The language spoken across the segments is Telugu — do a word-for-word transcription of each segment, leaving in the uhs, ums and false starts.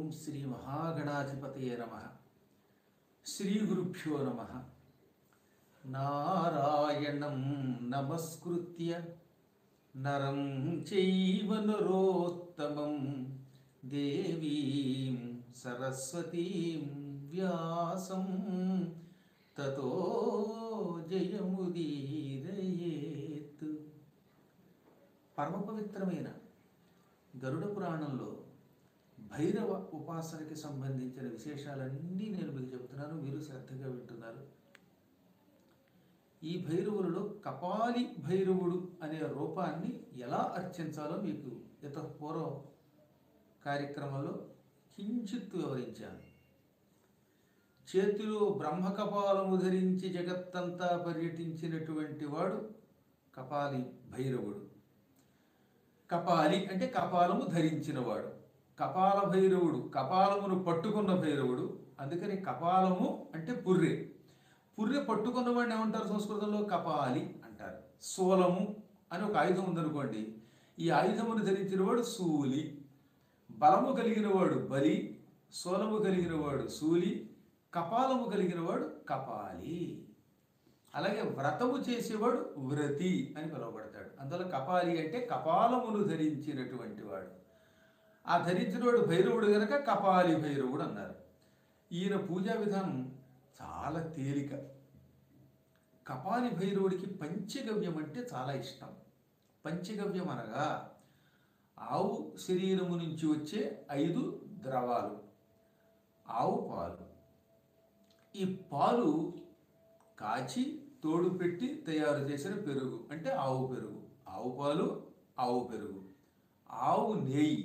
శ్రీ మహాగణాధిపతయే నమః. శ్రీ గురుభ్యో నమః. నారాయణం నమస్కృత్య నరం చైవ నరోత్తమం దేవీం సరస్వతీం వ్యాసం తతో జయముదీరయేత్. పరమ పవిత్రమైన గరుడ పురాణంలో భైరవ ఉపాసనకి సంబంధించిన విశేషాలన్నీ నేను మీకు చెబుతున్నాను, మీరు శ్రద్ధగా వింటున్నారు. ఈ భైరవులలో కపాలి భైరవుడు అనే రూపాన్ని ఎలా అర్చించాలో మీకు ఇతపూర్వ కార్యక్రమంలో కించిత్ వివరించాను. చేతిలో బ్రహ్మకపాలము ధరించి జగత్తంతా పర్యటించినటువంటి వాడు కపాలి భైరవుడు. కపాలి అంటే కపాలము ధరించినవాడు. కపాల భైరవుడు కపాలమును పట్టుకున్న భైరవుడు. అందుకని కపాలము అంటే పుర్రె. పుర్రె పట్టుకున్నవాడిని ఏమంటారు సంస్కృతంలో? కపాలి అంటారు. శూలము అని ఒక ఆయుధం ఉందనుకోండి, ఈ ఆయుధమును ధరించినవాడు శూలి. బలము కలిగినవాడు బలి, శూలము కలిగినవాడు శూలి, కపాలము కలిగినవాడు కపాలి. అలాగే వ్రతము చేసేవాడు వ్రతి అని పిలువబడతాడు. అందులో కపాలి అంటే కపాలమును ధరించినటువంటి వాడు. ఆ ధరించినవాడు భైరవుడు కనుక కపాలి భైరవుడు అన్నారు. ఈయన పూజా విధానం చాలా తేలిక. కపాలి భైరవుడికి పంచగవ్యం అంటే చాలా ఇష్టం. పంచగవ్యం అనగా ఆవు శరీరము నుంచి వచ్చే ఐదు ద్రవాలు. ఆవు పాలు, ఈ పాలు కాచి తోడు పెట్టి తయారు చేసిన పెరుగు అంటే ఆవు పెరుగు. ఆవు పాలు, ఆవు పెరుగు, ఆవు నెయ్యి.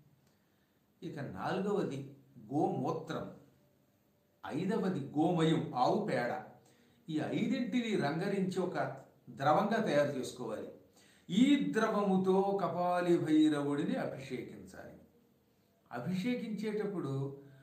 ఇక నాలుగవది గోమూత్రం, ఐదవది గోమయం ఆవు పేడ. ఈ ఐదింటిని రంగరించి ఒక ద్రవంగా తయారు చేసుకోవాలి. ఈ ద్రవముతో కపాలి భైరవుడిని అభిషేకించాలి. అభిషేకించేటప్పుడు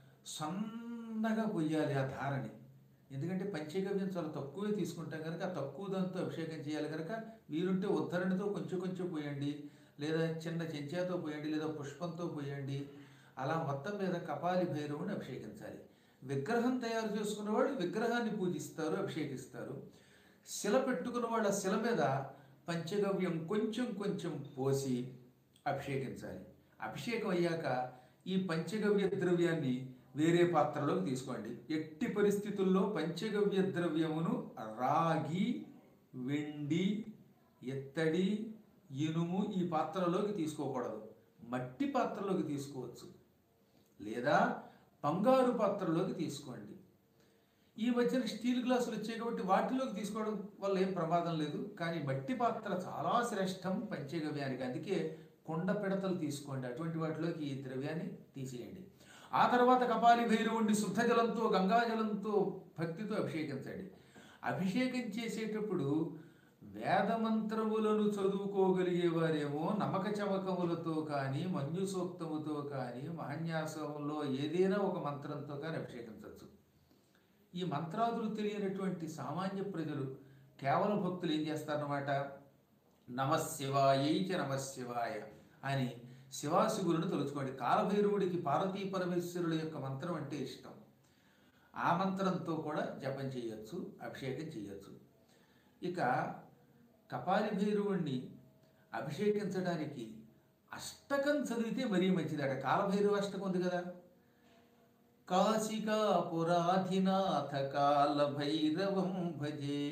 సన్నగా పొయ్యాలి ఆ ధారని. ఎందుకంటే పంచగవ్యం చాలా తక్కువే తీసుకుంటాం కనుక ఆ తక్కువ దాంతో అభిషేకం చేయాలి కనుక వీలుంటే ఉద్ధరణితో కొంచెం కొంచెం పోయండి, లేదా చిన్న చెంచాతో పోయండి, లేదా పుష్పంతో పోయండి. అలా మొత్తం మీద కపాలి భైరవుని అభిషేకించాలి. విగ్రహం తయారు చేసుకున్నవాడు విగ్రహాన్ని పూజిస్తారు, అభిషేకిస్తారు. శిల పెట్టుకున్న వాళ్ళు ఆ శిల మీద పంచగవ్యం కొంచెం కొంచెం పోసి అభిషేకించాలి. అభిషేకం అయ్యాక ఈ పంచగవ్య ద్రవ్యాన్ని వేరే పాత్రలోకి తీసుకోండి. ఎట్టి పరిస్థితుల్లో పంచగవ్య ద్రవ్యమును రాగి, వెండి, ఎత్తడి, ఇనుము ఈ పాత్రలోకి తీసుకోకూడదు. మట్టి పాత్రలోకి తీసుకోవచ్చు, లేదా బంగారు పాత్రలోకి తీసుకోండి. ఈ మధ్యన స్టీల్ గ్లాసులు వచ్చాయి కాబట్టి వాటిలోకి తీసుకోవడం వల్ల ఏం ప్రమాదం లేదు. కానీ మట్టి పాత్ర చాలా శ్రేష్టం పంచగవ్యానికి. అందుకే కొండ పిడతలు తీసుకోండి, అటువంటి వాటిలోకి ఈ ద్రవ్యాన్ని తీసేయండి. ఆ తర్వాత కపాలి భైరవుణ్ణి శుద్ధ జలంతో, గంగాజలంతో భక్తితో అభిషేకించండి. అభిషేకం చేసేటప్పుడు వేదమంత్రములను చదువుకోగలిగేవారేమో నమక చమకములతో కానీ, మంజు సూక్తముతో కానీ, మహన్యాసంలో ఏదైనా ఒక మంత్రంతో కానీ అభిషేకించవచ్చు. ఈ మంత్రాదులు తెలియనటువంటి సామాన్య ప్రజలు, కేవల భక్తులు ఏం చేస్తారన్నమాట? నమశివాయై చ నమశివాయ అని శివాశివులను తలుచుకోండి. కాలభైరవుడికి పార్వతీ పరమేశ్వరుల యొక్క మంత్రం అంటే ఇష్టం. ఆ మంత్రంతో కూడా జపం చేయొచ్చు, అభిషేకం చేయొచ్చు. ఇక కపాలి భైరవుణ్ణి అభిషేకించడానికి అష్టకం చదివితే మరీ మంచిదట. కాలభైరవ అష్టకం ఉంది కదా, కాశికా పురాధినాథ కాల భైరవం భజే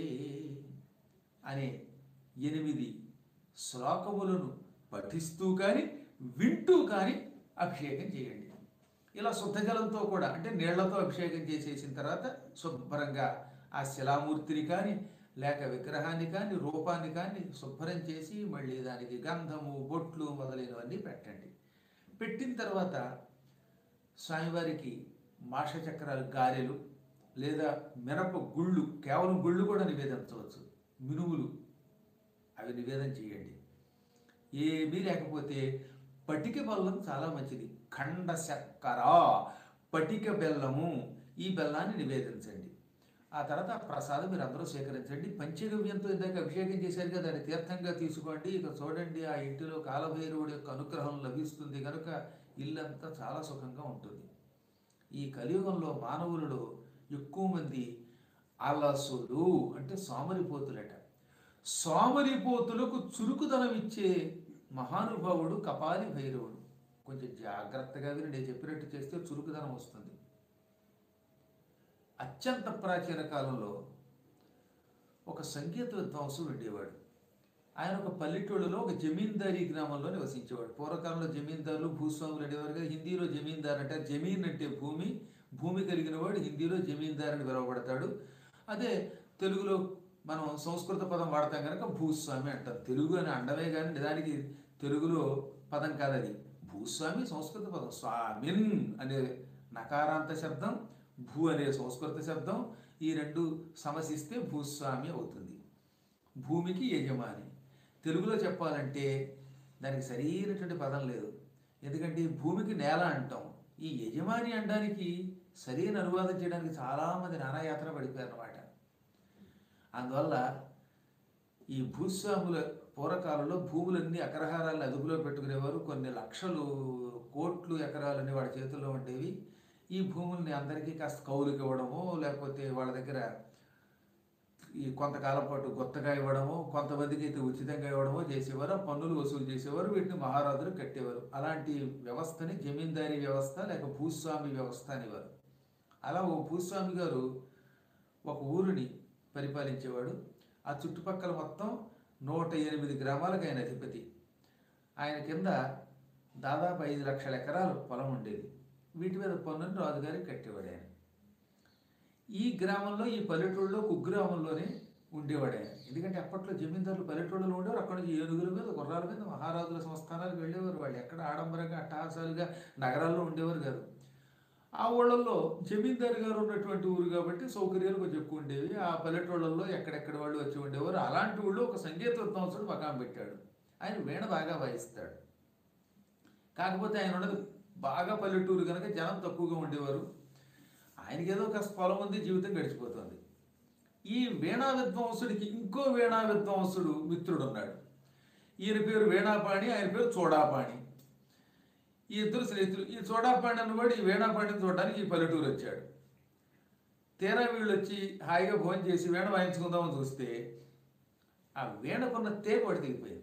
అనే ఎనిమిది శ్లోకములను పఠిస్తూ కానీ వింటూ కానీ అభిషేకం చేయండి. ఇలా శుద్ధ జలంతో కూడా అంటే నీళ్లతో అభిషేకం చేసేసిన తర్వాత శుభ్రంగా ఆ శిలామూర్తిని కానీ, లేక విగ్రహాన్ని కానీ, రూపాన్ని కానీ శుభ్రం చేసి మళ్ళీ దానికి గంధము, బొట్లు మొదలైనవన్నీ పెట్టండి. పెట్టిన తర్వాత స్వామివారికి మాష చక్రాలు, గారెలు, లేదా మినప గుళ్ళు, కేవలం గుళ్ళు కూడా నివేదించవచ్చు. మినుములు అవి నివేదన చేయండి. ఏమీ లేకపోతే పటిక బెల్లం చాలా మంచిది. ఖండ చక్కెర, పటిక బెల్లము, ఈ బెల్లాన్ని నివేదించండి. ఆ తర్వాత ఆ ప్రసాదం మీరు అందరూ స్వీకరించండి. పంచగవ్యంతో ఇందాక అభిషేకం చేశారు కదా, దాన్ని తీర్థంగా తీసుకోండి. ఇక చూడండి, ఆ ఇంటిలో కాలభైరవుడి యొక్క అనుగ్రహం లభిస్తుంది కనుక ఇల్లంతా చాలా సుఖంగా ఉంటుంది. ఈ కలియుగంలో మానవులలో ఎక్కువ మంది అలసులు అంటే సోమరిపోతులట. సోమరిపోతులకు చురుకుదనం ఇచ్చే మహానుభావుడు కపాలి భైరవుడు. కొంచెం జాగ్రత్తగా విని నేను చెప్పినట్టు చేస్తే చురుకుదనం వస్తుంది. అత్యంత ప్రాచీన కాలంలో ఒక సంగీత విద్వాంసుడు ఉండేవాడు. ఆయన ఒక పల్లెటూళ్ళలో ఒక జమీందారీ గ్రామంలో నివసించేవాడు. పూర్వకాలంలో జమీందారులు భూస్వాములు అనేవారు కదా. హిందీలో జమీందార్ అంటే జమీన్ అంటే భూమి, భూమి కలిగిన వాడు హిందీలో జమీందార్ అని పిలువబడతాడు. అదే తెలుగులో మనం సంస్కృత పదం వాడతాం కనుక భూస్వామి అంటాం. తెలుగు అని అండమే కానీ నిజానికి తెలుగులో పదం కాదది. భూస్వామి సంస్కృత పదం. స్వామిన్ అనే నకారాంత శబ్దం, భూ అనే సంస్కృత శబ్దం, ఈ రెండు సమసిస్తే భూస్వామి అవుతుంది. భూమికి యజమాని. తెలుగులో చెప్పాలంటే దానికి సరైనటువంటి పదం లేదు. ఎందుకంటే ఈ భూమికి నేల అంటాం. ఈ యజమాని అనడానికి సరైన అనువాదం చేయడానికి చాలామంది నానాయాత్ర పడిపోయారు అన్నమాట. అందువల్ల ఈ భూస్వాముల పూర్వకాలంలో భూములన్నీ అగ్రహారాలను అదుపులో పెట్టుకునేవారు. కొన్ని లక్షలు కోట్లు ఎకరాలన్నీ వాళ్ళ చేతుల్లో ఉండేవి. ఈ భూముల్ని అందరికీ కాస్త కౌలుకి ఇవ్వడము, లేకపోతే వాళ్ళ దగ్గర ఈ కొంతకాలం పాటు గుత్తగా ఇవ్వడము, కొంతమందికి అయితే ఉచితంగా ఇవ్వడమో చేసేవారు. పన్నులు వసూలు చేసేవారు. వీటిని మహారాజులు కట్టేవారు. అలాంటి వ్యవస్థని జమీందారీ వ్యవస్థ లేక భూస్వామి వ్యవస్థ అనేవారు. అలా ఓ భూస్వామి గారు ఒక ఊరిని పరిపాలించేవాడు. ఆ చుట్టుపక్కల మొత్తం నూట ఎనిమిది గ్రామాలకు ఆయన అధిపతి. ఆయన కింద దాదాపు ఐదు లక్షల ఎకరాలు పొలం ఉండేది. వీటి మీద పన్నుని రాజుగారికి కట్టేవాడు ఆయన. ఈ గ్రామంలో, ఈ పల్లెటూళ్ళలో, కుగ్రామంలోనే ఉండేవాడు ఆయన. ఎందుకంటే అప్పట్లో జమీందారులు పల్లెటూళ్ళలో ఉండేవారు. అక్కడ నుంచి ఏనుగుల మీద, గుర్రాల మీద మహారాజుల సంస్థానాలకు వెళ్ళేవారు. వాళ్ళు ఎక్కడ ఆడంబరంగా అట్టహాసాలుగా నగరాల్లో ఉండేవారు కాదు. ఆ ఊళ్ళల్లో జమీందారు గారు ఉన్నటువంటి ఊరు కాబట్టి సౌకర్యాలు కొంచెం ఎక్కువ ఉండేవి. ఆ పల్లెటూళ్ళల్లో ఎక్కడెక్కడ వాళ్ళు వచ్చి ఉండేవారు. అలాంటి ఊళ్ళో ఒక సంగీత విద్వాంసుడు మకాం పెట్టాడు. ఆయన వీణ బాగా వాయిస్తాడు. కాకపోతే ఆయన ఉన్నది బాగా పల్లెటూరు కనుక జనం తక్కువగా ఉండేవారు. ఆయనకి ఏదో కాస్త పొలం ఉంది, జీవితం గడిచిపోతుంది. ఈ వీణా విద్వాంసుడికి ఇంకో వీణా విద్వాంసుడు మిత్రుడు ఉన్నాడు. ఈయన పేరు వీణాపాణి, ఆయన పేరు చూడాపాణి. ఈ ఇద్దరు స్నేహితులు. ఈ చూడాపాణి అన్నవాడు ఈ వీణాపాణిని చూడడానికి ఈ పల్లెటూరు వచ్చాడు. తీరా వీళ్ళు వచ్చి హాయిగా భోజనం చేసి వీణ వాయించుకుందామని చూస్తే ఆ వీణకున్న తేగ వాడి తెగిపోయింది.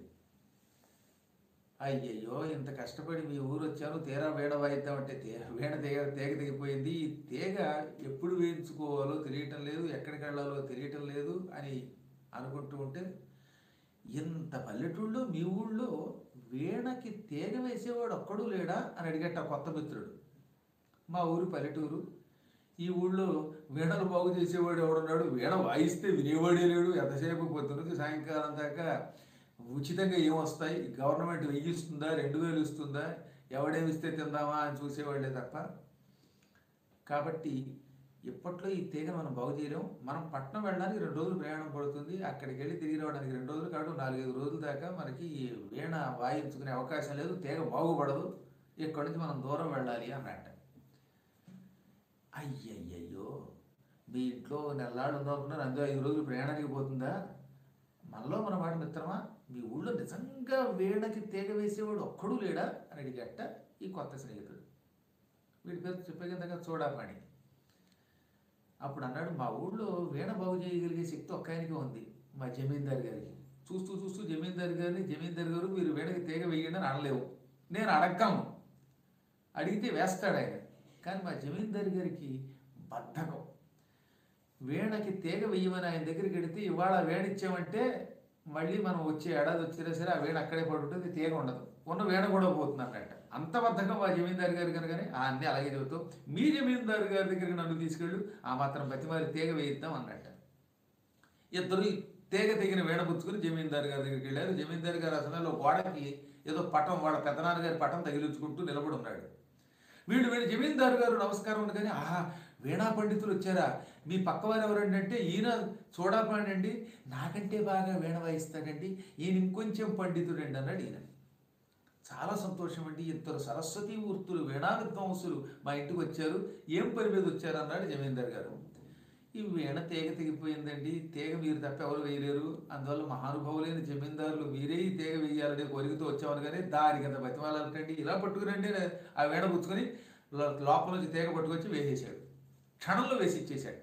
అయ్యయ్యో, ఇంత కష్టపడి మీ ఊరు వచ్చాను, తీరా వీణ వాయిద్దామంటే తీర వీణ తీగ తేగ తెగిపోయింది. ఈ తీగ ఎప్పుడు వేయించుకోవాలో తెలియటం లేదు, ఎక్కడికి వెళ్ళాలో తెలియటం లేదు అని అనుకుంటూ ఉంటే, ఇంత పల్లెటూళ్ళలో మీ ఊళ్ళో వీణకి తీగ వేసేవాడు ఒక్కడూ లేడా అని అడిగట కొత్త మిత్రుడు. మా ఊరు పల్లెటూరు, ఈ ఊళ్ళో వీణలు బాగు చేసేవాడు ఎవడున్నాడు, వీణ వాయిస్తే వినేవాడే లేడు. ఎంతసేపు పొద్దున్నది సాయంకాలం దాకా ఉచితంగా ఏమొస్తాయి, గవర్నమెంట్ వెయ్యి ఇస్తుందా, రెండు వేలు ఇస్తుందా, ఎవడేమి ఇస్తే తిందామా అని చూసేవాళ్ళే తప్ప. కాబట్టి ఇప్పట్లో ఈ తీగను మనం బాగు చేయలేం. మనం పట్నం వెళ్ళడానికి రెండు రోజులు ప్రయాణం పడుతుంది, అక్కడికి వెళ్ళి తిరిగి రావడానికి రెండు రోజులు కాదు నాలుగైదు రోజుల దాకా మనకి ఈ వీణ వాయించుకునే అవకాశం లేదు, తీగ బాగుపడదు, ఇక్కడి నుంచి మనం దూరం వెళ్ళాలి అన్నట్ట. అయ్యయ్యయ్యో, మీ ఇంట్లో నెల్లాళ్ళు ఉందనుకున్నారు, అందులో ఐదు రోజులు ప్రయాణానికి పోతుందా? మనలో మన మాట మిత్రమా, మీ ఊళ్ళో నిజంగా వీణకి తీగ వేసేవాడు ఒక్కడూ లేడా అని అడిగట ఈ కొత్త స్నేహితుడు. వీడి పేరు చెప్పే కదా చూడాపాణి. అప్పుడు అన్నాడు, మా ఊళ్ళో వీణ బాగు చేయగలిగే శక్తి ఒక్క ఆయనకే ఉంది, మా జమీందారు గారికి. చూస్తూ చూస్తూ జమీందారు గారిని, జమీందారు గారు మీరు వీణకి తీగ వేయండి అని అనలేవు, నేను అడగను, అడిగితే వేస్తాడు ఆయన. కానీ మా జమీందారు గారికి బద్ధకం. వీణకి తీగ వెయ్యమని ఆయన దగ్గరికి వెడితే ఇవాళ వీణ ఇచ్చామంటే మళ్ళీ మనం వచ్చే ఏడాది వచ్చినా సరే ఆ వీణ అక్కడే పడుతుంది, తీగ ఉండదు, ఉన్న వీణ కూడా పోతుంది అన్నట్ట. అంత బద్ధకం మా జమీందారు గారు కనుకనే అన్నీ అలాగే చెబుతావు, మీ జమీందారు గారి దగ్గరికి నన్ను తీసుకెళ్ళు, ఆ మాత్రం బతిమారి తీగ వేయిద్దాం అన్నట్ట. ఇద్దరు తీగ తెగిన వీణ పుచ్చుకుని జమీందారు గారి దగ్గరికి వెళ్ళారు. జమీందారు గారు ఆ సమయంలో గోడకి ఏదో పటం, వాళ్ళ పెద్దనాన్న గారి పటం తగిలించుకుంటూ నిలబడి ఉన్నాడు. వీడు వీడు జమీందారు గారు నమస్కారం ఉండగానే, ఆహా వీణా పండితులు వచ్చారా, మీ పక్కవారు ఎవరండి అంటే, ఈయన చూడాపాండి అండి, నాకంటే బాగా వీణ వాయిస్తాడండి, ఈయన ఇంకొంచెం పండితుడండి అన్నాడు ఈయన. చాలా సంతోషం అండి, ఇద్దరు సరస్వతీ మూర్తులు వీణా విద్వాంసులు మా ఇంటికి వచ్చారు, ఏం పని మీద వచ్చారు అన్నాడు జమీందారు గారు. ఈ వీణ తీగ తెగిపోయిందండి, తీగ మీరు తప్ప ఎవరు వేయలేరు, అందువల్ల మహానుభావులైన జమీందారులు మీరే ఈ తీగ వేయాలనే కోరికతో వచ్చామని కానీ దానికి అంత బతిమాలంటండి, ఇలా పట్టుకురండి ఆ వీణ పుచ్చుకొని లోపల నుంచి తీగ పట్టుకొచ్చి వేసేసాడు. క్షణంలో వేసి ఇచ్చేసాడు.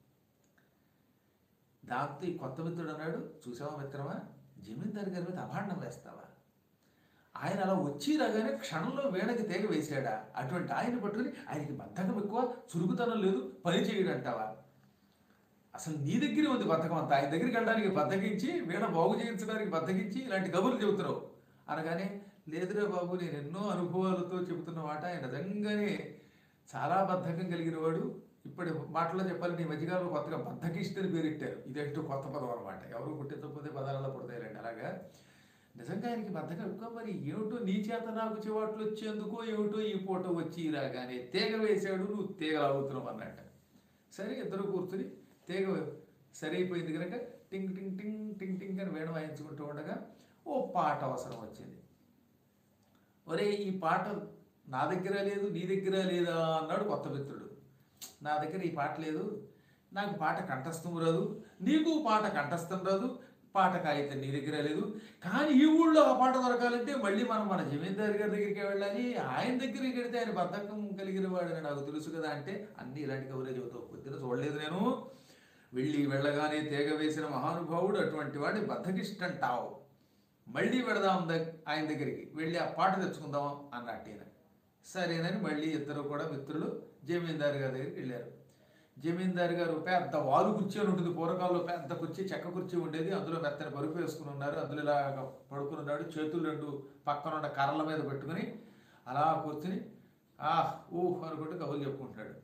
దాంతో ఈ కొత్త మిత్రుడు అన్నాడు, చూసావా మిత్రమా, జమీందారు గారి మీద అభాండం వేస్తావా? ఆయన అలా వచ్చి రాగానే క్షణంలో వీణకి తీగ వేసాడా? అటువంటి ఆయన పట్టుకుని ఆయనకి బద్ధకం ఎక్కువ, చురుకుతనం లేదు, పని చేయడంటావా? అసలు నీ దగ్గరే ఉంది బద్ధకం అంతా. ఆయన దగ్గరికి వెళ్ళడానికి బద్దకించి, వీణ బాగు చేయించడానికి బద్దకించి ఇలాంటి కబుర్లు చెబుతున్నావు అనగానే, లేదురే బాబు, నేను ఎన్నో అనుభవాలతో చెబుతున్న మాట, ఆయన నిజంగానే చాలా బద్ధకం కలిగిన వాడు. ఇప్పటి మాటల్లో చెప్పాలి, నీ మధ్యకాలంలో కొత్తగా బద్ధకిష్టని పేరెట్టారు. ఇదేంటో కొత్త పదం అనమాట. ఎవరు పుట్టించకపోతే పదాలలో పుడతాయిలండి. అలాగా నిజంగా ఆయనకి బద్ధకం ఎక్కువ. మరి ఏమిటో నీ చేత నాకు చివాట్లు వచ్చేందుకో ఏమిటో ఈ పూట వచ్చి రాగానే తీగ వేశాడు, నువ్వు తీగ లాగుతున్నావు అన్నట్ట. సరే, ఇద్దరు కూర్చుని తీగ సరైపోయింది కనుక టింగ్ టింగ్ టింగ్ టింగ్ టింగ్ అని వీణ వాయించుకుంటూ ఉండగా ఓ పాట అవసరం వచ్చింది. ఒరే, ఈ పాట నా దగ్గర లేదు, నీ దగ్గర లేదా అన్నాడు కొత్త మిత్రుడు. నా దగ్గర ఈ పాట లేదు, నాకు పాట కంఠస్థం రాదు, నీకు పాట కంఠస్థం రాదు, పాట కాగితం నీ దగ్గర లేదు. కానీ ఈ ఊళ్ళో ఆ పాట దొరకాలంటే మళ్ళీ మనం మన జమీందారు గారి దగ్గరికి వెళ్ళాలి. ఆయన దగ్గరికి వెళితే ఆయన బద్ధకం కలిగిన వాడని నాకు తెలుసు కదా అంటే, అన్ని ఇలాంటి కవరేజ్ అవుతావు. పొద్దున చూడలేదు నేను. వెళ్ళి వెళ్ళగానే తీగ వేసిన మహానుభావుడు, అటువంటి వాడిని బద్ధకిష్టంటావు. మళ్ళీ వెళదాం ఆయన దగ్గరికి, వెళ్ళి ఆ పాట తెచ్చుకుందాం అన్నట్టేన. సరేనని మళ్ళీ ఇద్దరు కూడా మిత్రులు జమీందారు గారి దగ్గరికి వెళ్ళారు. జమీందారు గారు పెద్ద వాలు కుర్చీ అని ఉంటుంది, పూర్వకాలంలో పెద్ద కుర్చీ, చెక్క కుర్చీ ఉండేది. అందులో మెత్తని పరుపు వేసుకుని ఉన్నారు. అందులో ఇలా పడుకుని ఉన్నాడు. చేతులు రెండు పక్కన ఉన్న కర్రల మీద పెట్టుకుని అలా కూర్చుని ఆహ్ ఊహ్ అనుకుంటూ కబుర్లు చెప్పుకుంటున్నాడు.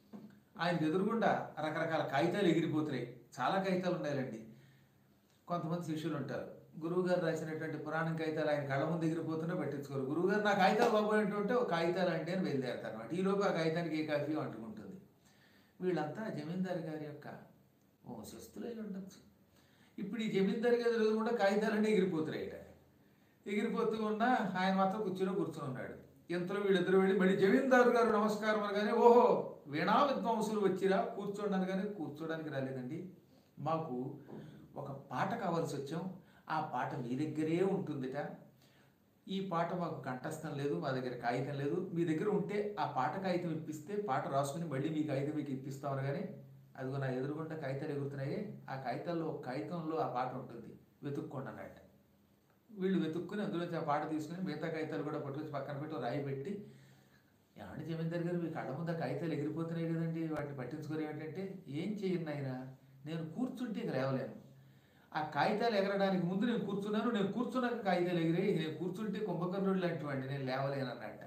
ఆయన ఎదురుగుండా రకరకాల కాగితాలు ఎగిరిపోతున్నాయి. చాలా కాగితాలు ఉన్నాయండి. కొంతమంది శిష్యులు ఉంటారు, గురువుగారు రాసినటువంటి పురాణం కాగితాలు ఆయన కళ్ళ ముందు ఎగిరిపోతున్నా పట్టించుకోరు. గురువుగారు నా కాగితాలు బాబోయేంటుంటే ఒక కాగితాలు అంటే అని బయలుదేరుతారు అనమాట. ఈలోపు ఆ కాగితానికి ఏ కాఫీ అంటుకుంటుంది. వీళ్ళంతా జమీందారు గారి యొక్క వంశస్థులై ఉండొచ్చు. ఇప్పుడు ఈ జమీందారు గారి రోజు కూడా కాగితాలన్నీ ఎగిరిపోతున్నాయట. ఎగిరిపోతూ ఉన్నా ఆయన మాత్రం కుర్చీలో కూర్చొని ఉన్నాడు. ఎంతలో వీళ్ళిద్దరు వెళ్ళి మళ్ళీ జమీందారు గారు నమస్కారం అనగానే, ఓహో వీణా విద్వాంసులు వచ్చిరా, కూర్చోండి కానీ కూర్చోడానికి రాలేదండి, మాకు ఒక పాట కావాల్సి వచ్చాం, ఆ పాట మీ దగ్గరే ఉంటుందిట. ఈ పాట మాకు కంఠస్థం లేదు, మా దగ్గర కాగితం లేదు, మీ దగ్గర ఉంటే ఆ పాట కాగితం ఇప్పిస్తే పాట రాసుకుని మళ్ళీ మీ కాగితం మీకు ఇప్పిస్తామని. కానీ అదిగో నా ఎదురుగుండా కాగితాలు ఎగురుతున్నాయి, ఆ కాగితాల్లో ఒక కాగితంలో ఆ పాట ఉంటుంది, వెతుక్కోండి అన్నట్ట. వీళ్ళు వెతుక్కుని అందులోంచి ఆ పాట తీసుకుని మిగతా కాగితాలు కూడా పట్టుకొచ్చి పక్కన పెట్టి రాయి పెట్టి, ఏమంటే జమీందారు గారు మీ కళ్ళ ముందు ఆ కాగితాలు ఎగిరిపోతున్నాయి కదండి, వాటిని పట్టించుకోరు ఏంటంటే, ఏం చేయను ఆయన, నేను కూర్చుంటే ఇక లేవలేను. ఆ కాగితాలు ఎగరడానికి ముందు నేను కూర్చున్నాను, నేను కూర్చున్నాక కాగితాలు ఎగిరాయి, నేను కూర్చుంటే కుంభకర్ణుడు లాంటి వాడిని, నేను లేవలేను అన్నట్ట.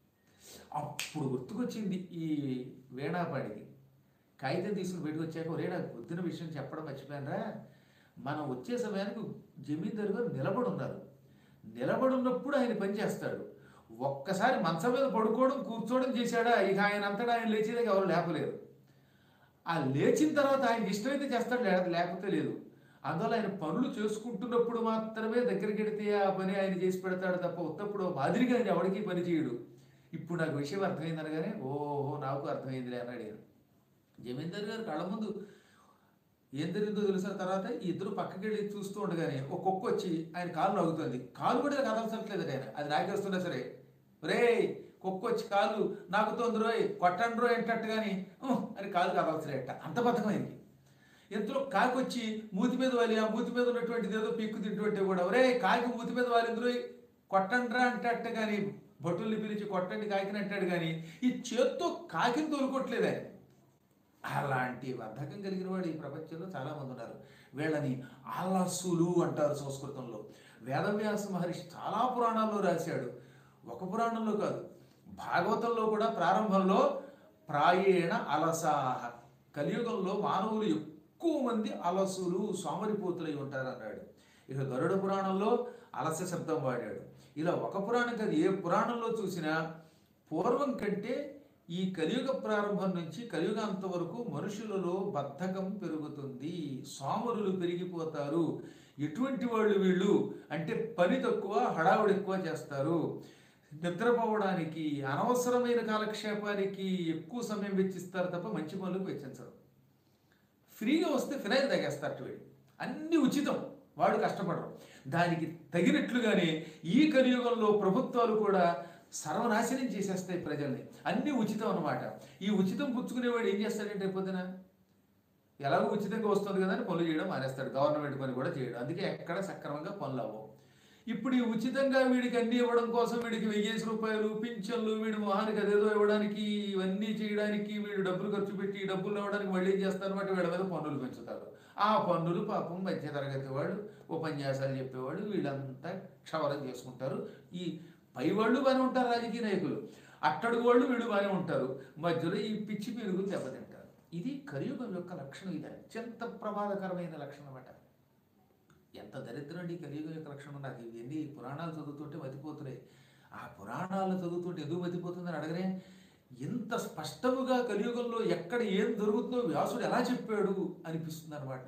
అప్పుడు గుర్తుకొచ్చింది ఈ వీణాపాడికి. కాగితం తీసుకుని బయటకు వచ్చాక, ఒరే నాకు పొద్దున విషయం చెప్పడం మర్చిపోయానరా, మనం వచ్చే సమయానికి జమీందారు గారు నిలబడి ఉన్నారు. నిలబడున్నప్పుడు ఆయన పని చేస్తాడు. ఒక్కసారి మంచం మీద పడుకోవడం కూర్చోవడం చేశాడా, ఇక ఆయన అంతటా ఆయన లేచేదాకా ఎవరు లేపలేరు. ఆ లేచిన తర్వాత ఆయనకి ఇష్టమైతే చేస్తాడు, లేకపోతే లేదు. అందువల్ల ఆయన పనులు చేసుకుంటున్నప్పుడు మాత్రమే దగ్గరికి వెడితే ఆ పని ఆయన చేసి పెడతాడు తప్ప ఉత్తప్పుడు మాదిరిగా ఆయన ఎవరికి పని చేయడు. ఇప్పుడు నాకు విషయం అర్థమైంది అనగానే, ఓహో నాకు అర్థమైందిలే అన్నాడు ఆయన. జమీందారు గారు కళ్ళ ముందు ఏం జరిగిందో తెలిసిన తర్వాత ఈ ఇద్దరు పక్కకి వెళ్ళి చూస్తూ ఉండగానే ఒక కుక్క వచ్చి ఆయన కాలు లాగుతుంది. కాలు కూడా కదల్చట్లేదు ఆయన, అది నాకేస్తున్నా సరే, రే కుక్క వచ్చి కాలు నాకుతోంది రోయ్, కొట్టండి రోయ్ ఏంటట్టు కానీ అని కాలు కదల్చలేట. అంత బద్ధకమైంది. ఎంతలో కాకి వచ్చి మూతి మీద వాలి, ఆ మూతి మీద ఉన్నటువంటిది ఏదో పీక్కు తింటుంటే కూడా, ఒరే కాకి మూతి మీద వాలింద్రో కొట్టండ్రా అంటట్టు కానీ, భటుల్ని పిలిచి కొట్టండి కాకిని అంటాడు కానీ ఈ చేత్తో కాకిని తోలుకోవట్లేదు ఆయన. అలాంటి బద్ధకం కలిగిన వాడు ఈ ప్రపంచంలో చాలామంది ఉన్నారు. వీళ్ళని ఆలసులు అంటారు సంస్కృతంలో. వేదవ్యాస మహర్షి చాలా పురాణాల్లో రాశాడు. ఒక పురాణంలో కాదు, భాగవతంలో కూడా ప్రారంభంలో ప్రాయేణ అలసాహ, కలియుగంలో మానవులు ఎక్కువ మంది అలసులు సోమరిపోతులై ఉంటారు అన్నాడు. ఇక గరుడ పురాణంలో అలస శబ్దం వాడాడు. ఇలా ఒక పురాణం కాదు, ఏ పురాణంలో చూసినా పూర్వం కంటే ఈ కలియుగ ప్రారంభం నుంచి కలియుగాంత వరకు మనుషులలో బద్ధకం పెరుగుతుంది, సోమరులు పెరిగిపోతారు. ఎటువంటి వాళ్ళు వీళ్ళు అంటే పని తక్కువ, హడావుడి ఎక్కువ చేస్తారు, నిద్రపోవడానికి అనవసరమైన కాలక్షేపానికి ఎక్కువ సమయం వెచ్చిస్తారు తప్ప మంచి పనులకు వెచ్చించరు. ఫ్రీగా వస్తే ఫినాయిల్ తాగేస్తారు వీళ్ళు, అన్నీ ఉచితం, వాడు కష్టపడరు. దానికి తగినట్లుగానే ఈ కలియుగంలో ప్రభుత్వాలు కూడా సర్వనాశనం చేసేస్తాయి ప్రజల్ని. అన్నీ ఉచితం అన్నమాట. ఈ ఉచితం పుచ్చుకునేవాడు ఏం చేస్తాడంటే పొద్దున ఎలాగో ఉచితంగా వస్తుంది కదా అని పనులు చేయడం మానేస్తాడు, గవర్నమెంట్ పని కూడా చేయడం. అందుకే ఎక్కడ సక్రమంగా పనులు అవ్వవు. ఇప్పుడు ఈ ఉచితంగా వీడికి అన్ని ఇవ్వడం కోసం వీడికి వెయ్యేసి రూపాయలు పింఛన్లు, వీడి మొహానికి అదేదో ఇవ్వడానికి, ఇవన్నీ చేయడానికి వీడు డబ్బులు ఖర్చు పెట్టి ఈ డబ్బులు ఇవ్వడానికి మళ్ళీ ఏం చేస్తారన్నమాట, వీళ్ళ మీద పన్నులు పెంచుతారు. ఆ పన్నులు పాపం మధ్య తరగతి వాళ్ళు, ఉపన్యాసాలు చెప్పేవాళ్ళు వీళ్ళంతా క్షవరం చేసుకుంటారు. ఈ పై వాళ్ళు బాగానే ఉంటారు, రాజకీయ నాయకులు, అట్టడుగు వాళ్ళు వీళ్ళు బాగానే ఉంటారు, మధ్యలో ఈ పిచ్చి పీరుగులు దెబ్బతింటారు. ఇది కలియుగం యొక్క లక్షణం. ఇది అత్యంత ప్రమాదకరమైన లక్షణం అన్నమాట. ఎంత దరిద్రం అండి కలియుగం యొక్క లక్షణం. నాకు ఇవన్నీ పురాణాలు చదువుతుంటే మతిపోతున్నాయి. ఆ పురాణాలు చదువుతుంటే ఎందుకు మతిపోతుందని అడగనే, ఎంత స్పష్టముగా కలియుగంలో ఎక్కడ ఏం జరుగుతుందో వ్యాసుడు ఎలా చెప్పాడు అనిపిస్తుంది అనమాట.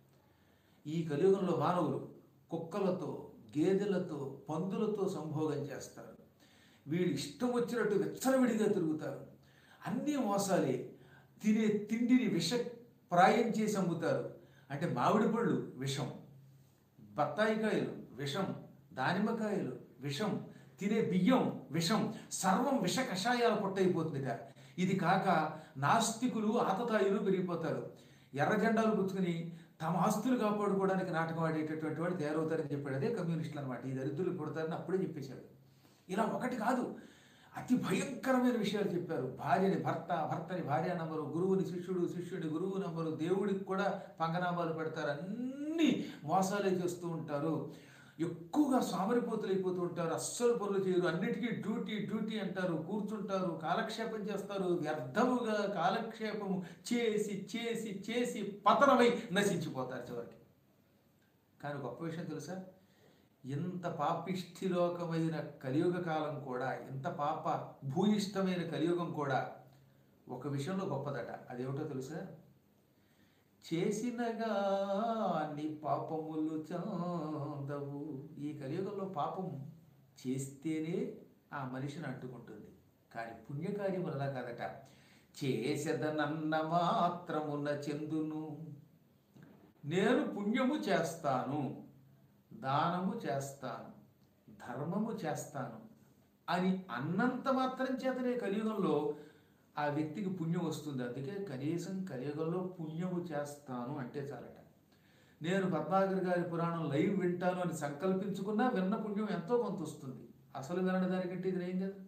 ఈ కలియుగంలో మానవులు కుక్కలతో, గేదెలతో, పందులతో సంభోగం చేస్తారు. వీళ్ళు ఇష్టం వచ్చినట్టు విచ్చలవిడిగా తిరుగుతారు. అన్నీ మోసాలే. తినే తిండిని విష ప్రాయం చేసి అమ్ముతారు. అంటే మామిడి పళ్ళు విషం, బత్తాయికాయలు విషం, దానిమ్మకాయలు విషం, తినే బియ్యం విషం, సర్వం విష కషాయాల పొట్టయిపోతుందిట. ఇది కాక నాస్తికులు ఆతతాయులు పెరిగిపోతారు. ఎర్ర జెండాలు పుచ్చుకుని తమ ఆస్తులు కాపాడుకోవడానికి నాటకం ఆడేటటువంటి వాడు తయారవుతారని చెప్పాడు. అదే కమ్యూనిస్టులు అనమాట. ఈ దరిద్రులు పుడతారని అప్పుడే చెప్పేశాడు. ఇలా ఒకటి కాదు, అతి భయంకరమైన విషయాలు చెప్పారు. భార్యని భర్త, భర్తని భార్య నంబరు, గురువుని శిష్యుడు, శిష్యుడి గురువు నంబరు, దేవుడికి కూడా పంగనామాలు పెడతారు. అన్నీ మోసాలే చేస్తూ ఉంటారు. ఎక్కువగా సోమరిపోతులు అయిపోతూ ఉంటారు. అస్సలు పనులు చేయరు. అన్నిటికీ డ్యూటీ డ్యూటీ అంటారు. కూర్చుంటారు, కాలక్షేపం చేస్తారు. వ్యర్థముగా కాలక్షేపము చేసి చేసి చేసి పతనమై నశించిపోతారు చివరికి. కానీ గొప్ప విషయం తెలుసా, ఇంత పాపిష్ఠిలోకమైన కలియుగ కాలం కూడా, ఇంత పాప భూయిష్టమైన కలియుగం కూడా ఒక విషయంలో గొప్పదట. అదేమిటో తెలుసా, చేసినగా నీ పాపములు చాందవు. ఈ కలియుగంలో పాపం చేస్తేనే ఆ మనిషిని అంటుకుంటుంది, కానీ పుణ్యకార్యములు అలా కాదట. చేసేదనన్న మాత్రమున చెందును. నేను పుణ్యము చేస్తాను, దానము చేస్తాను, ధర్మము చేస్తాను అని అన్నంత మాత్రం చేతనే కలియుగంలో ఆ వ్యక్తికి పుణ్యం వస్తుంది. అందుకే కనీసం కలియుగంలో పుణ్యము చేస్తాను అంటే చాలట. నేను పద్మాగర్ గారి పురాణం లైవ్ వింటాను అని సంకల్పించుకున్నా విన్న పుణ్యం ఎంతో కొంత వస్తుంది. అసలు వినని దానికంటే ఇది ఏం కదా.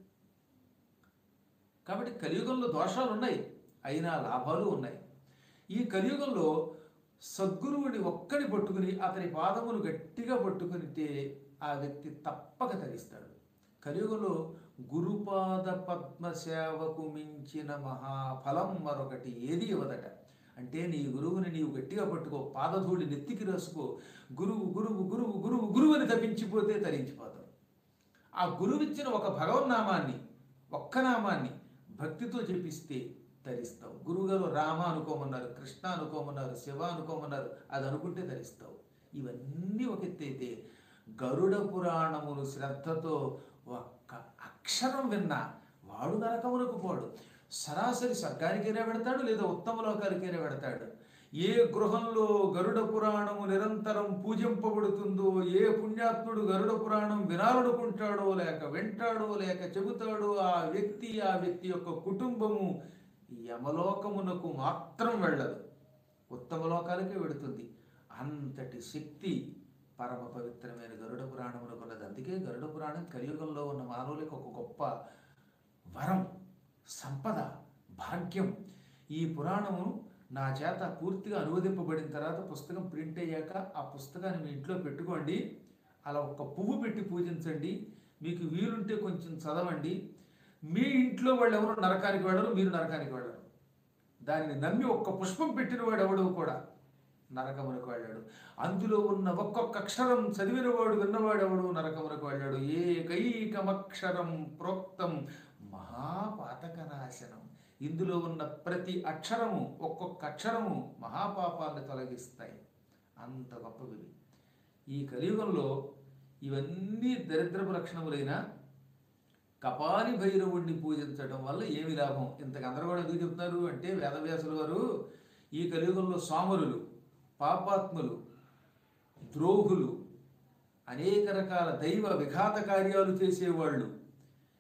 కాబట్టి కలియుగంలో దోషాలు ఉన్నాయి, అయినా లాభాలు ఉన్నాయి. ఈ కలియుగంలో సద్గురువుని ఒక్కడి పట్టుకుని అతని పాదములు గట్టిగా పట్టుకునితే ఆ వ్యక్తి తప్పక తరిస్తాడు. కలియుగంలో గురుపాద పద్మ సేవకు మించిన మహాఫలం మరొకటి ఏది ఇవ్వదట. అంటే నీ గురువుని నీవు గట్టిగా పట్టుకో, పాదధూళి నెత్తికి రాసుకో, గురువు గురువు గురువు గురువు గురువు అని తప్పించిపోతే తరించిపోతావు. ఆ గురువిచ్చిన ఒక భగవన్నామాన్ని, ఒక్క నామాన్ని భక్తితో జపిస్తే తరిస్తావు. గురువుగారు రామ అనుకోమన్నారు, కృష్ణ అనుకోమన్నారు, శివ అనుకోమన్నారు, అది అనుకుంటే తరిస్తావు. ఇవన్నీ ఒక ఎత్తైతే గరుడ పురాణమును శ్రద్ధతో ఒక్క అక్షరం విన్నా వాడు నరకమునకు పోడు. సరాసరి స్వర్గానికైనా పెడతాడు, లేదా ఉత్తమ లోకానికైనా పెడతాడు. ఏ గృహంలో గరుడ పురాణము నిరంతరం పూజింపబడుతుందో, ఏ పుణ్యాత్ముడు గరుడ పురాణం వినాలనుకుంటాడో, లేక వింటాడో, లేక చెబుతాడో, ఆ వ్యక్తి ఆ వ్యక్తి యొక్క కుటుంబము యమలోకమునకు మాత్రం వెళ్ళదు, ఉత్తమ లోకాలకే వెడుతుంది. అంతటి శక్తి పరమ పవిత్రమైన గరుడ పురాణమునకు ఉన్నది. అందుకే గరుడ పురాణం కలియుగంలో ఉన్న మానవులకు ఒక గొప్ప వరం, సంపద, భాగ్యం. ఈ పురాణము నా చేత పూర్తిగా అనువదింపబడిన తర్వాత పుస్తకం ప్రింట్ అయ్యాక ఆ పుస్తకాన్ని మీ ఇంట్లో పెట్టుకోండి. అలా ఒక పువ్వు పెట్టి పూజించండి. మీకు వీలుంటే కొంచెం చదవండి. మీ ఇంట్లో వాళ్ళు ఎవరు నరకానికి వెళ్ళరు, మీరు నరకానికి వెళ్ళరు. దానిని నమ్మి ఒక్క పుష్పం పెట్టిన వాడు ఎవడు కూడా నరకమునకు వెళ్ళాడు. అందులో ఉన్న ఒక్కొక్క అక్షరం చదివినవాడు, విన్నవాడు ఎవడు నరకమునకు వెళ్ళాడు. ఏకైకమక్షరం ప్రోక్తం మహాపాతక నాశనం. ఇందులో ఉన్న ప్రతి అక్షరము, ఒక్కొక్క అక్షరము మహాపాపాలను తొలగిస్తాయి. అంత గొప్పవి ఈ కలియుగంలో. ఇవన్నీ దరిద్రపు లక్షణములైన కపాలి భైరవుణ్ణి పూజించడం వల్ల ఏమి లాభం? ఇంత గందరగోళం ఎందుకు చెప్తున్నారు అంటే, వేదవ్యాసుల వారు ఈ కలియుగంలో సోమరులు, పాపాత్ములు, ద్రోహులు, అనేక రకాల దైవ విఘాత కార్యాలు చేసేవాళ్ళు,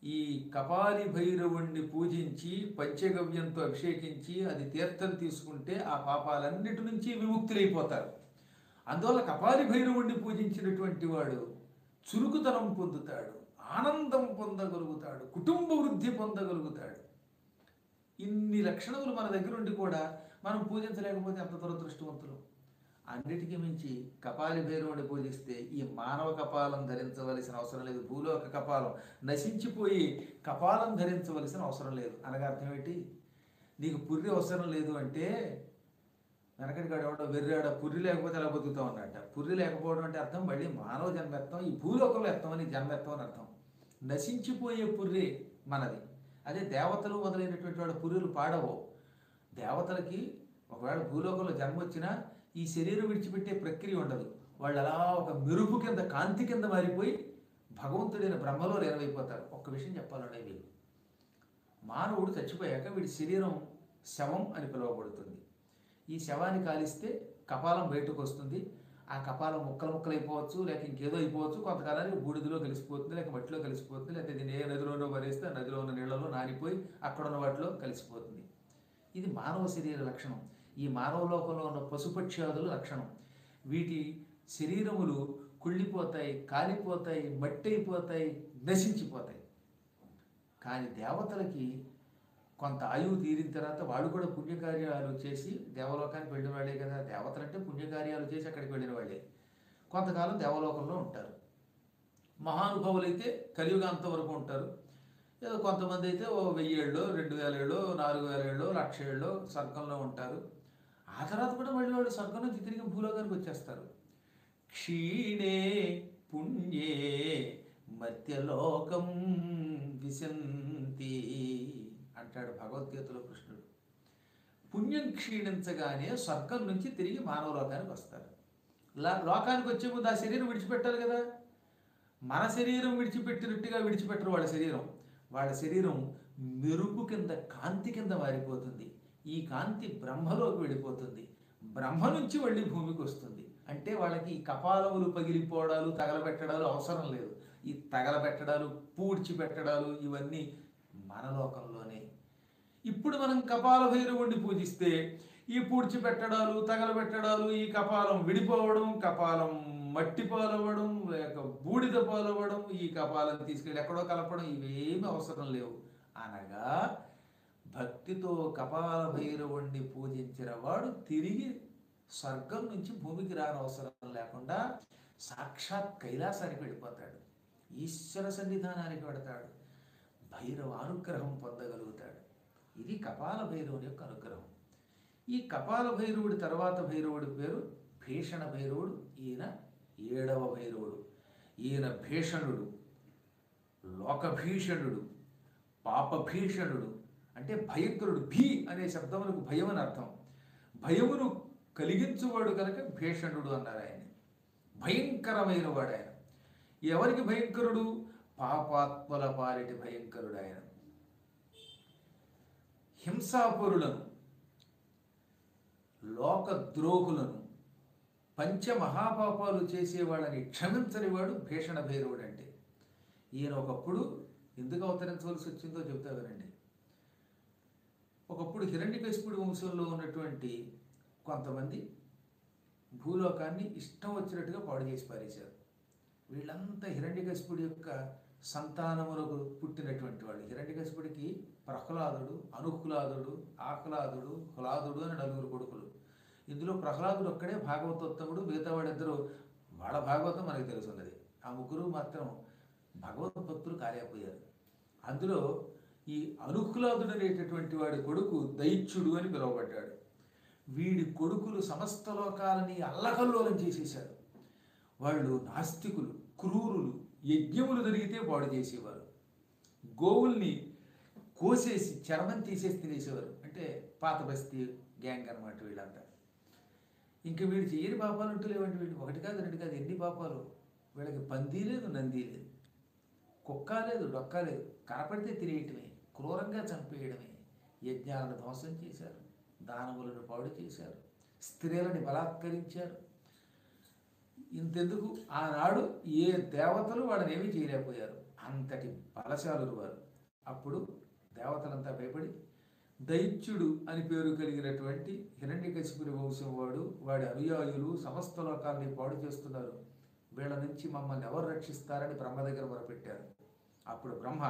ఈ కపాలి భైరవుణ్ణి పూజించి పంచగవ్యంతో అభిషేకించి అది తీర్థం తీసుకుంటే ఆ పాపాలన్నిటి నుంచి విముక్తులైపోతారు. అందువల్ల కపాలి భైరవుణ్ణి పూజించినటువంటి వాడు చురుకుతనం పొందుతాడు, ఆనందం పొందగలుగుతాడు, కుటుంబ వృద్ధి పొందగలుగుతాడు. ఇన్ని లక్షణములు మన దగ్గర ఉండి కూడా మనం పూజించలేకపోతే ఎంత దురదృష్టవంతులు. అన్నిటికీ మించి కపాలి భైరవుని పూజిస్తే ఈ మానవ కపాలం ధరించవలసిన అవసరం లేదు, భూలోక కపాలం నశించిపోయి కపాలం ధరించవలసిన అవసరం లేదు. అనగా అర్థం ఏంటి? నీకు పుర్రి అవసరం లేదు అంటే వెనకటి కాడు ఎవడో వెర్రాడ పుర్రి లేకపోతే ఎలా బతుకుతాం అన్నట్ట. పుర్రి లేకపోవడం అంటే అర్థం మళ్ళీ మానవ జన్మెత్తం, ఈ భూలోకంలో ఎత్తం అని జన్మెత్తం అని అర్థం. నశించిపోయే పుర్రి మనది. అదే దేవతలు మొదలైనటువంటి వాడు పుర్రెలు పాడవు. దేవతలకి ఒకవేళ భూలోకంలో జన్మ వచ్చినా ఈ శరీరం విడిచిపెట్టే ప్రక్రియ ఉండదు. వాళ్ళు అలా ఒక మెరుపు కింద కాంతి కింద మారిపోయి భగవంతుడైన బ్రహ్మలో లీనమైపోతారు. ఒక్క విషయం చెప్పాలంటే వీళ్ళు, మానవుడు చచ్చిపోయాక వీడి శరీరం శవం అని పిలువబడుతుంది. ఈ శవాన్ని కాలిస్తే కపాలం బయటకు వస్తుంది. ఆ కపాలం ముక్కలు ముక్కలు అయిపోవచ్చు, లేక ఇంకేదో అయిపోవచ్చు. కొంతకాలానికి బూడిదలో కలిసిపోతుంది, లేక మట్టిలో కలిసిపోతుంది, లేకపోతే దీన్ని ఏ నదిలోనో పడేస్తే ఆ నదిలో ఉన్న నీళ్లలో నానిపోయి అక్కడ ఉన్న వాటిలో కలిసిపోతుంది. ఇది మానవ శరీర లక్షణం. ఈ మానవ లోకంలో ఉన్న పశుపక్ష్యాదుల లక్షణం. వీటి శరీరములు కుళ్ళిపోతాయి, కాలిపోతాయి, మట్టి అయిపోతాయి, నశించిపోతాయి. కానీ దేవతలకి కొంత ఆయువు తీరిన తర్వాత వాళ్ళు కూడా పుణ్యకార్యాలు చేసి దేవలోకానికి వెళ్ళిన వాళ్ళే కదా. దేవతలు అంటే పుణ్యకార్యాలు చేసి అక్కడికి వెళ్ళిన వాళ్ళే. కొంతకాలం దేవలోకంలో ఉంటారు. మహానుభావులు అయితే కలియుగాంతం వరకు ఉంటారు. ఏదో కొంతమంది అయితే ఓ వెయ్యి ఏళ్ళు, రెండు వేల ఏళ్ళు, నాలుగు వేల ఏళ్ళు, లక్ష ఏళ్ళు స్వర్గంలో ఉంటారు. ఆ తర్వాత కూడా మళ్ళీ వాళ్ళు స్వర్గం నుంచి తిరిగి భూలోకానికి వచ్చేస్తారు. క్షీణే పుణ్యే మర్త్యలోకం విశంతి అంటాడు భగవద్గీతలో కృష్ణుడు. పుణ్యం క్షీణించగానే స్వర్గం నుంచి తిరిగి మానవ లోకానికి వస్తారు. లోకానికి వచ్చే ముందు ఆ శరీరం విడిచిపెట్టాలి కదా. మన శరీరం విడిచిపెట్టినట్టుగా విడిచిపెట్టరు వాళ్ళ శరీరం. వాళ్ళ శరీరం మెరుపు కింద కాంతి కింద మారిపోతుంది. ఈ కాంతి బ్రహ్మలోకి వెళ్ళిపోతుంది. బ్రహ్మ నుంచి మళ్ళీ భూమికి వస్తుంది. అంటే వాళ్ళకి ఈ కపాలములు పగిలిపోవడాలు, తగలబెట్టడాలు అవసరం లేదు. ఈ తగలబెట్టడాలు, పూడ్చిపెట్టడాలు ఇవన్నీ మన లోకంలోనే. ఇప్పుడు మనం కపాల భైరవుణ్ణి పూజిస్తే ఈ పూడ్చిపెట్టడాలు, తగలబెట్టడాలు, ఈ కపాలం విడిపోవడం, కపాలం మట్టి పాలవ్వడం, లేక బూడిద పాలవ్వడం, ఈ కపాలం తీసుకెళ్ళి ఎక్కడో కలపడం ఇవేమి అవసరం లేవు. అనగా భక్తితో కపాల భైరవుణ్ణి పూజించిన వాడు తిరిగి స్వర్గం నుంచి భూమికి రానవసరం లేకుండా సాక్షాత్ కైలాసానికి వెళ్ళిపోతాడు, ఈశ్వర సన్నిధానానికి వెడతాడు, భైరవ అనుగ్రహం పొందగలుగుతాడు. ఇది కపాల భైరవుడి యొక్క అనుగ్రహం. ఈ కపాల భైరవుడి తర్వాత భైరవుడి పేరు భీషణ భైరవుడు. ఈయన ఏడవ భైరవుడు. ఈయన భీషణుడు, లోకభీషణుడు, పాపభీషణుడు. అంటే భయంకరుడు. భీ అనే శబ్దములకు భయం అని అర్థం. భయమును కలిగించువాడు కనుక భీషణుడు అన్నారు ఆయన. భయంకరమైన వాడు ఆయన. ఎవరికి భయంకరుడు? పాపాత్మల పాలిటి భయంకరుడు ఆయన. హింసాపరులను, లోకద్రోహులను, పంచమహాపాపాలు చేసేవాళ్ళని క్షమించనివాడు భీషణ భైరవుడు. అంటే ఈయన ఒకప్పుడు ఎందుకు అవతరించవలసి వచ్చిందో చెబుతా వినండి. ఒకప్పుడు హిరణ్యకశిపుడి వంశంలో ఉన్నటువంటి కొంతమంది భూలోకాన్ని ఇష్టం వచ్చినట్టుగా పాడు చేసి పారేశారు. వీళ్ళంతా హిరణ్యకశిపుడి యొక్క సంతానములకు పుట్టినటువంటి వాళ్ళు. హిరణ్యకశిపుడికి ప్రహ్లాదుడు, అనుహ్లాదుడు, ఆహ్లాదుడు, హ్లాదుడు అని నలుగురు కొడుకులు. ఇందులో ప్రహ్లాదుడు ఒక్కడే భాగవతోత్తముడు. మిగతా వాడిద్దరు వాళ్ళ భాగవతం మనకు తెలుసున్నది. ఆ ముగ్గురు మాత్రం భగవద్భక్తులు కాలేకపోయారు. అందులో ఈ అనుహ్లాదుడు అనేటటువంటి వాడి కొడుకు దైత్యుడు అని పిలువబడ్డాడు. వీడి కొడుకులు సమస్త లోకాలని అల్లకల్లోలం చేసేశారు. వాళ్ళు నాస్తికులు, క్రూరులు. యజ్ఞములు జరిగితే పాడు చేసేవారు. గోవుల్ని కోసేసి చర్మం తీసేసి తినేసేవారు. అంటే పాత బస్తీ గ్యాంగ్ అనమాట వీళ్ళంతా. ఇంకా వీడు చేయని పాపాలు ఉంటూ లేవండి. వీళ్ళు ఒకటి కాదు, రెండు కాదు, ఎన్ని పాపాలు. వీళ్ళకి పంది లేదు, నంది లేదు, కుక్క లేదు, డొక్క లేదు. కనపడితే తినేయటమే, క్రూరంగా చంపేయడమే. యజ్ఞాలను ధ్వంసం చేశారు, దానములను పాడు చేశారు, స్త్రీలని బలాత్కరించారు. ఇంతెందుకు, ఆనాడు ఏ దేవతలు వాళ్ళని ఏమీ చేయలేకపోయారు. అంతటి బలశాలురు వారు. అప్పుడు దేవతలంతా భయపడి దైత్యుడు అని పేరు కలిగినటువంటి హిరణ్యకశిపుని వంశం వాడు, వాడి అనుయాయులు సమస్త లోకాల్ని పాడు చేస్తున్నారు, వీళ్ళ నుంచి మమ్మల్ని ఎవరు రక్షిస్తారని బ్రహ్మ దగ్గర మొరపెట్టారు. అప్పుడు బ్రహ్మ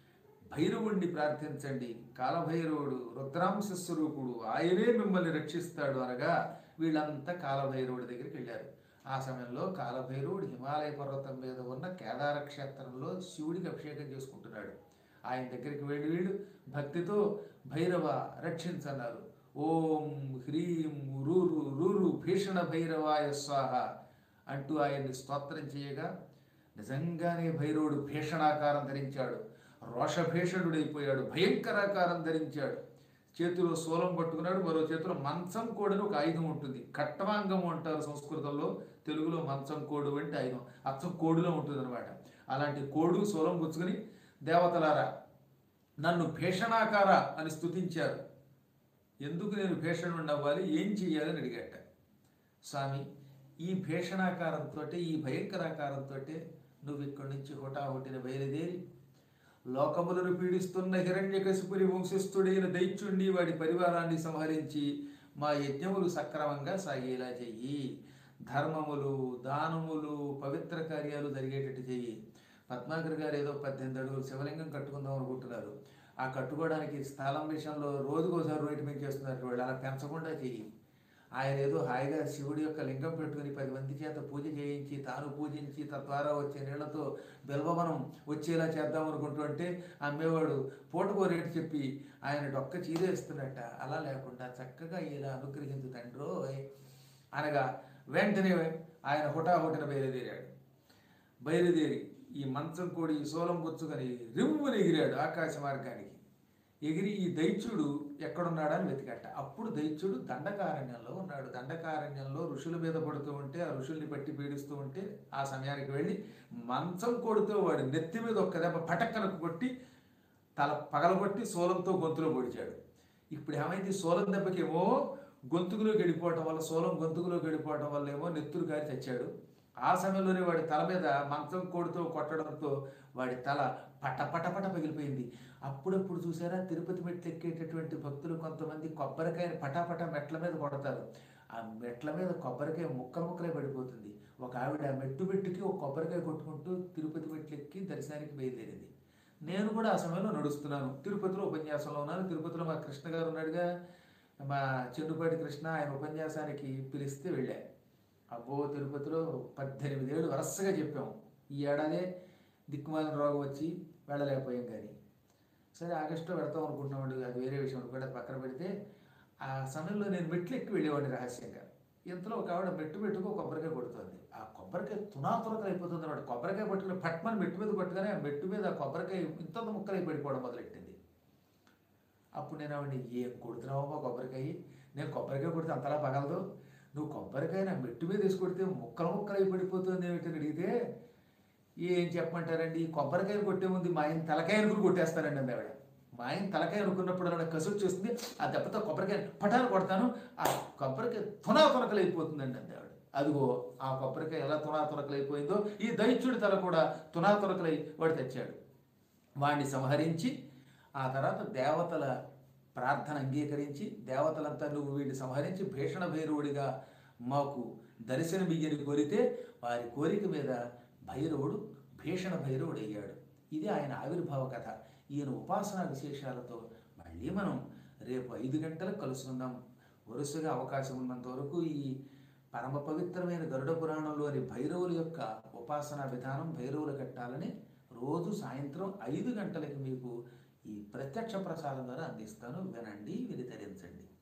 భైరవుణ్ణి ప్రార్థించండి, కాలభైరవుడు రుద్రాంశ స్వరూపుడు, ఆయనే మిమ్మల్ని రక్షిస్తాడు అనగా వీళ్ళంతా కాలభైరవుడి దగ్గరికి వెళ్ళారు. ఆ సమయంలో కాలభైరవుడు హిమాలయ పర్వతం మీద ఉన్న కేదార క్షేత్రంలో శివుడికి అభిషేకం చేసుకుంటున్నాడు. ఆయన దగ్గరికి వెళ్ళి వీళ్ళు భక్తితో భైరవ రక్షించన్నారు. ఓం హ్రీం రూరు రూరు భీషణ భైరవాయ స్వాహ అంటూ ఆయన్ని స్తోత్రం చేయగా నిజంగానే భైరవుడు భీషణాకారం ధరించాడు, రోషభీషణుడైపోయాడు, భయంకరాకారం ధరించాడు. చేతిలో శూలం పట్టుకున్నాడు, మరో చేతిలో మంచం కోడని ఒక ఆయుధం ఉంటుంది, కట్టవాంగము అంటారు సంస్కృతంలో, తెలుగులో మంచం కోడు అంటే ఆయుధం అచ్చం కోడులో ఉంటుంది అనమాట. అలాంటి కోడు శూలం పుచ్చుకొని దేవతలారా నన్ను భీషణాకార అని స్తుతించారు, ఎందుకు నేను భీషణుడిని అవ్వాలి, ఏం చెయ్యాలని అడిగాట. స్వామి, ఈ భీషణాకారంతో ఈ భయంకరాకారంతో నువ్వు ఇక్కడి నుంచి హుటాహుటిని బయలుదేరి లోకములను పీడిస్తున్న హిరణ్యకశిపుని వంశస్థుడైన దైత్యుణ్ణి వాడి పరివారాన్ని సంహరించి మా యజ్ఞములు సక్రమంగా సాగేలా చెయ్యి, ధర్మములు దానములు పవిత్ర కార్యాలు జరిగేటట్టు చెయ్యి. పద్మాకర్ గారు ఏదో పద్దెనిమిది అడుగులు శివలింగం కట్టుకుందాం అనుకుంటున్నారు, ఆ కట్టుకోవడానికి స్థలం విషయంలో రోజుకోసారి రేటు పెంచేస్తున్నారు, వాళ్ళు అలా పెంచకుండా చెయ్యి. ఆయన ఏదో హాయిగా శివుడి యొక్క లింగం పెట్టుకుని పది మంది చేత పూజ చేయించి తాను పూజించి తద్వారా వచ్చే నీళ్లతో బిల్వవనం వచ్చేలా చేద్దాం అనుకుంటూ అంటే అమ్మేవాడు పూటకో రేటు చెప్పి ఆయన డొక్క చీరేస్తున్నట్ట. అలా లేకుండా చక్కగా ఇలా అనుగ్రహించు తండ్రో అనగా వెంటనే ఆయన హుటాహుటిన బయలుదేరాడు. బయలుదేరి ఈ మంచం కోడి సోలం పుచ్చుకొని రివ్వుని ఎగిరాడు ఆకాశ మార్గానికి. ఎగిరి ఈ దైత్యుడు ఎక్కడున్నాడని వెతికట. అప్పుడు దైత్యుడు దండకారణ్యంలో ఉన్నాడు. దండకారణ్యంలో ఋషుల మీద పడుతూ ఉంటే ఆ ఋషుల్ని పట్టి పీడిస్తూ ఉంటే ఆ సమయానికి వెళ్ళి మంచం కొడుతూ వాడు నెత్తి మీద ఒక్క దెబ్బ పటక్కనకు కొట్టి తల పగలగొట్టి సోలంతో గొంతులో పొడిచాడు. ఇప్పుడు ఏమైంది, సోలం దెబ్బకేమో గొంతుకులోకి వెళ్ళిపోవటం వల్ల సోలం గొంతుకులోకి వెళ్ళిపోవటం వల్ల ఏమో నెత్తురు గారి చచ్చాడు. ఆ సమయంలోనే వాడి తల మీద మంచం కోడితో కొట్టడంతో వాడి తల పట పట పట పగిలిపోయింది. అప్పుడప్పుడు చూసారా తిరుపతి మెట్లు ఎక్కేటటువంటి భక్తులు కొంతమంది కొబ్బరికాయ పటాపట మెట్ల మీద కొడతారు, ఆ మెట్ల మీద కొబ్బరికాయ ముక్కలు ముక్కలే పడిపోతుంది. ఒక ఆవిడ మెట్టు మెట్టుకి ఒక కొబ్బరికాయ కొట్టుకుంటూ తిరుపతి మెట్లు ఎక్కి దర్శనానికి బయలుదేరింది. నేను కూడా ఆ సమయంలో నడుస్తున్నాను, తిరుపతిలో ఉపన్యాసంలో ఉన్నాను. తిరుపతిలో మా కృష్ణ గారు ఉన్నాడుగా, మా చెండుపాటి కృష్ణ, ఆయన ఉపన్యాసానికి పిలిస్తే వెళ్ళా. అబ్బో తిరుపతిలో పద్దెనిమిది ఏళ్ళు వరుసగా చెప్పాము. ఈ ఏడాదే దిక్కుమాలిన రోగం వచ్చి వెళ్ళలేకపోయాం. కానీ సరే ఆగస్టులో పెడతాం అనుకుంటున్నామండి, అది వేరే విషయం కూడా పక్కన పెడితే ఆ సమయంలో నేను మెట్లు ఎక్కి వెళ్ళేవాడిని రహస్యంగా. ఇంతలో ఒక ఆవిడ మెట్టు మెట్టుకు కొబ్బరికాయ కొడుతుంది. ఆ కొబ్బరికాయ తునాతునకలు అయిపోతుంది అన్నమాట. కొబ్బరికాయ పట్టుకుని పట్టుమని మెట్టు మీద కొట్టుగానే ఆ మెట్టు మీద ఆ కొబ్బరికాయ ఇంత ముక్కలై పడిపోవడం మొదలెట్టింది. అప్పుడు నేను ఆవిడని ఏం కొడుతున్నావమ్మా కొబ్బరికాయ, నేను కొబ్బరికాయ కొడితే అంతలా పగలదు, నువ్వు కొబ్బరికాయ నా మెట్టు మీద వేసి కొడితే ముక్కలు ముక్కలు అయి పడిపోతుంది ఏమిటని అడిగితే ఏం చెప్పమంటారండి, కొబ్బరికాయలు కొట్టే ముందు మా ఆయన తలకాయ అనుకుని కొట్టేస్తానండి అంది ఆవిడ. మా ఆయన తలకాయ అనుకున్నప్పుడు అలా కసు వచ్చేస్తుంది, ఆ దెబ్బతో కొబ్బరికాయ పటాలు కొడతాను, ఆ కొబ్బరికాయ తునా తునకలు అయిపోతుందండి అంది ఆవిడ. అదిగో ఆ కొబ్బరికాయ ఎలా తునా తునకలు అయిపోయిందో ఈ దైత్యుడి తల కూడా తునా తునకలై వాడు తెచ్చాడు. వాడిని సంహరించి ఆ తర్వాత దేవతల ప్రార్థన అంగీకరించి దేవతలంతా నువ్వు వీడిని సంహరించి భీషణ భైరవుడిగా మాకు దర్శనమియ్యని కోరితే వారి కోరిక మీద భైరవుడు భీషణ భైరవుడు అయ్యాడు. ఇది ఆయన ఆవిర్భావ కథ. ఈయన ఉపాసనా విశేషాలతో మళ్ళీ మనం రేపు ఐదు గంటలకు కలుసుకుందాం. వరుసగా అవకాశం ఉన్నంత వరకు ఈ పరమ పవిత్రమైన గరుడ పురాణంలోని భైరవుల యొక్క ఉపాసనా విధానం, భైరవులు కట్టాలని రోజు సాయంత్రం ఐదు గంటలకి మీకు ఈ ప్రత్యక్ష ప్రసారం ద్వారా అందిస్తాను. వినండి, వినితరించండి.